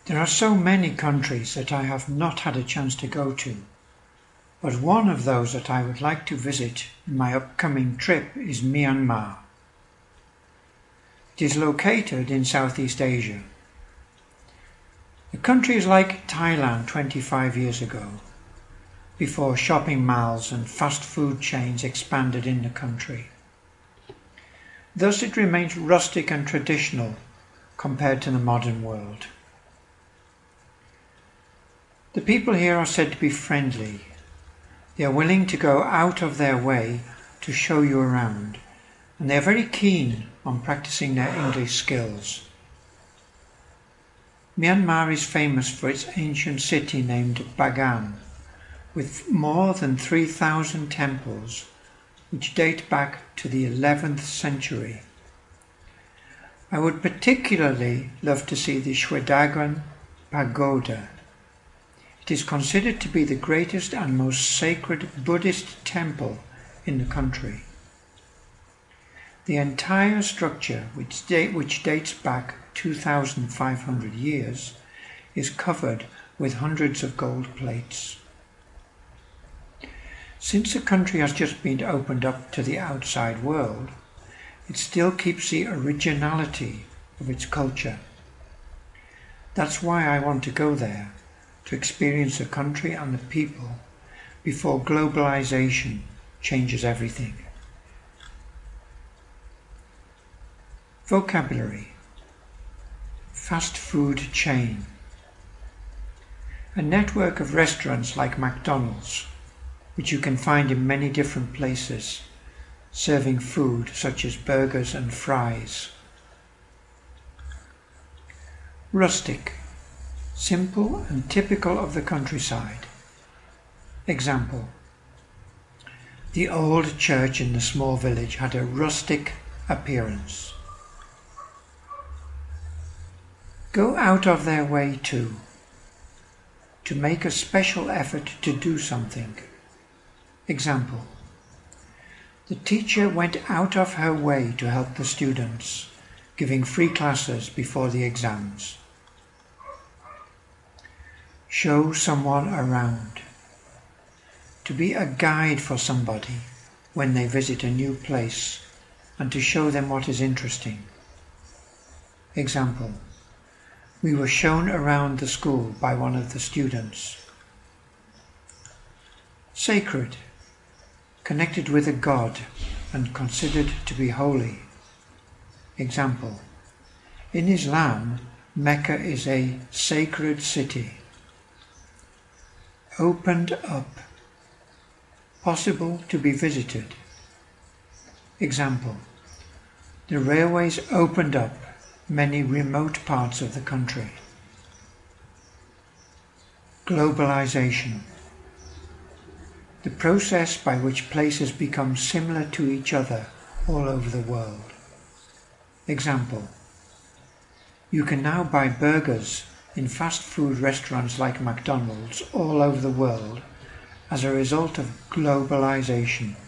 There are so many countries that I have not had a chance to go to, but one of those that I would like to visit in my upcoming trip is Myanmar. It is located in Southeast Asia. The country is like Thailand 25 years ago, before shopping malls and fast food chains expanded in the country. Thus it remains rustic and traditional compared to the modern world. The people here are said to be friendly. They are willing to go out of their way to show you around, and they are very keen on practicing their English skills. Myanmar is famous for its ancient city named Bagan, with more than 3,000 temples which date back to the 11th century. I would particularly love to see the Shwedagon Pagoda. It is considered to be the greatest and most sacred Buddhist temple in the country. The entire structure, which dates back 2,500 years, is covered with hundreds of gold plates. Since the country has just been opened up to the outside world, it still keeps the originality of its culture. That's why I want to go there, to experience the country and the people before globalization changes everything. Vocabulary: fast food chain. A network of restaurants like McDonald's, which you can find in many different places, serving food such as burgers and fries. Rustic: simple and typical of the countryside. Example: the old church in the small village had a rustic appearance. Go out of their way to make a special effort to do something. Example: the teacher went out of her way to help the students, giving free classes before the exams. Show someone around. To be a guide for somebody when they visit a new place and to show them what is interesting. Example: we were shown around the school by one of the students. Sacred: connected with a god and considered to be holy. Example: in Islam, Mecca is a sacred city. Opened up: possible to be visited. Example: the railways opened up many remote parts of the country. Globalization: the process by which places become similar to each other all over the world. Example: you can now buy burgers in fast food restaurants like McDonald's all over the world as a result of globalization.